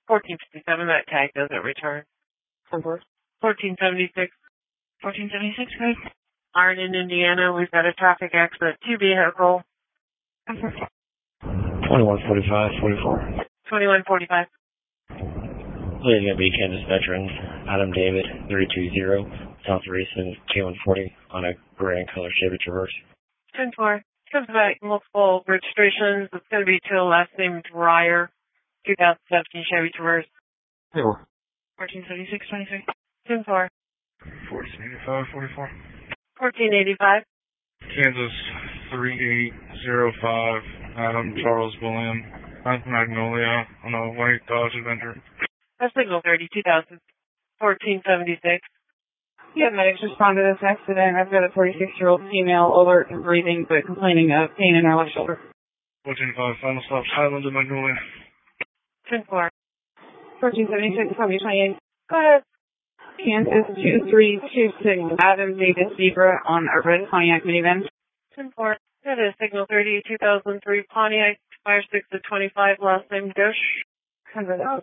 1457, that tag doesn't return. 1476. 1476, good. Arden, Indiana, we've got a traffic accident, 2 vehicle. 2145, 44. 2145. Leading going to be Kansas veteran Adam David, 320, South Racing, K140 on a gray and color Chevy Traverse. 10-4. Comes back multiple registrations. It's going to be to a last name Dreyer, 2017 Chevy Traverse. 1476, 23. 10-4. 1485, 44. 1485. Kansas 3805, Adam Charles William, Magnolia on a white Dodge Adventure. That's signal 30, 2000. 1476. Yeah, medics respond to this accident. I've got a 46-year-old female alert and breathing, but complaining of pain in her left shoulder. 1485, final stop, Highlands of Magnolia. 10-4. 1476, probably 28. Go ahead. Kansas 2326, Adam Davis Zebra on a red Pontiac minivan. 10-4. That is signal 30, 2003 Pontiac, 56 to 25, last name Dosh. 100 out.